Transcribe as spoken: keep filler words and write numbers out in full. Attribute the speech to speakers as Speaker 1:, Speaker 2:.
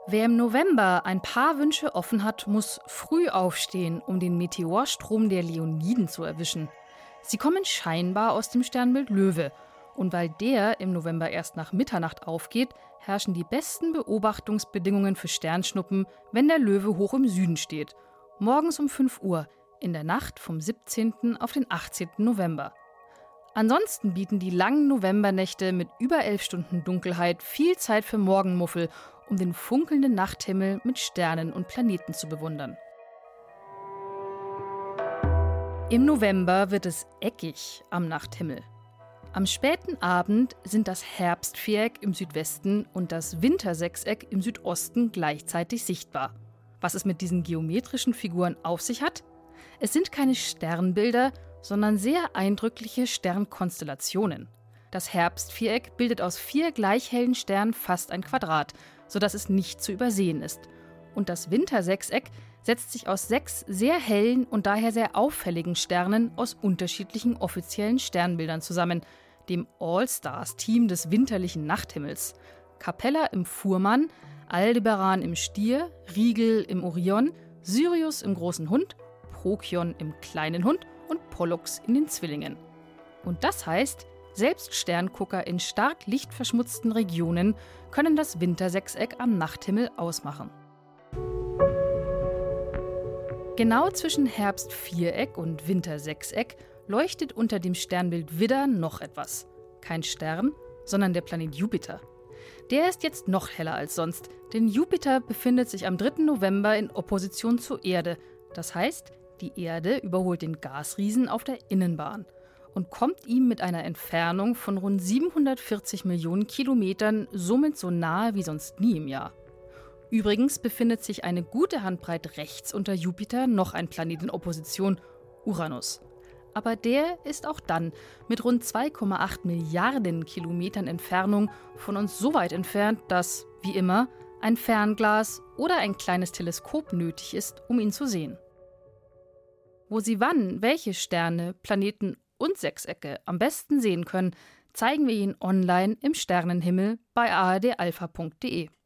Speaker 1: Wer im November ein paar Wünsche offen hat, muss früh aufstehen, um den Meteorstrom der Leoniden zu erwischen. Sie kommen scheinbar aus dem Sternbild Löwe. Und weil der im November erst nach Mitternacht aufgeht, herrschen die besten Beobachtungsbedingungen für Sternschnuppen, wenn der Löwe hoch im Süden steht. Morgens um fünf Uhr, in der Nacht vom siebzehnten auf den achtzehnten November. Ansonsten bieten die langen Novembernächte mit über elf Stunden Dunkelheit viel Zeit für Morgenmuffel, um den funkelnden Nachthimmel mit Sternen und Planeten zu bewundern. Im November wird es eckig am Nachthimmel. Am späten Abend sind das Herbstviereck im Südwesten und das Wintersechseck im Südosten gleichzeitig sichtbar. Was es mit diesen geometrischen Figuren auf sich hat? Es sind keine Sternbilder, sondern sehr eindrückliche Sternkonstellationen. Das Herbstviereck bildet aus vier gleich hellen Sternen fast ein Quadrat, sodass es nicht zu übersehen ist. Und das Wintersechseck setzt sich aus sechs sehr hellen und daher sehr auffälligen Sternen aus unterschiedlichen offiziellen Sternbildern zusammen, dem All-Stars-Team des winterlichen Nachthimmels. Capella im Fuhrmann, Aldebaran im Stier, Rigel im Orion, Sirius im großen Hund, Procyon im kleinen Hund und Pollux in den Zwillingen. Und das heißt, selbst Sterngucker in stark lichtverschmutzten Regionen können das Wintersechseck am Nachthimmel ausmachen. Genau zwischen Herbstviereck und Wintersechseck leuchtet unter dem Sternbild Widder noch etwas. Kein Stern, sondern der Planet Jupiter. Der ist jetzt noch heller als sonst, denn Jupiter befindet sich am dritten November in Opposition zur Erde. Das heißt, die Erde überholt den Gasriesen auf der Innenbahn und kommt ihm mit einer Entfernung von rund siebenhundertvierzig Millionen Kilometern somit so nahe wie sonst nie im Jahr. Übrigens befindet sich eine gute Handbreit rechts unter Jupiter noch ein Planet in Opposition, Uranus. Aber der ist auch dann mit rund zwei Komma acht Milliarden Kilometern Entfernung von uns so weit entfernt, dass, wie immer, ein Fernglas oder ein kleines Teleskop nötig ist, um ihn zu sehen. Wo Sie wann welche Sterne, Planeten und Sechsecke am besten sehen können, zeigen wir Ihnen online im Sternenhimmel bei a r d alpha punkt d e.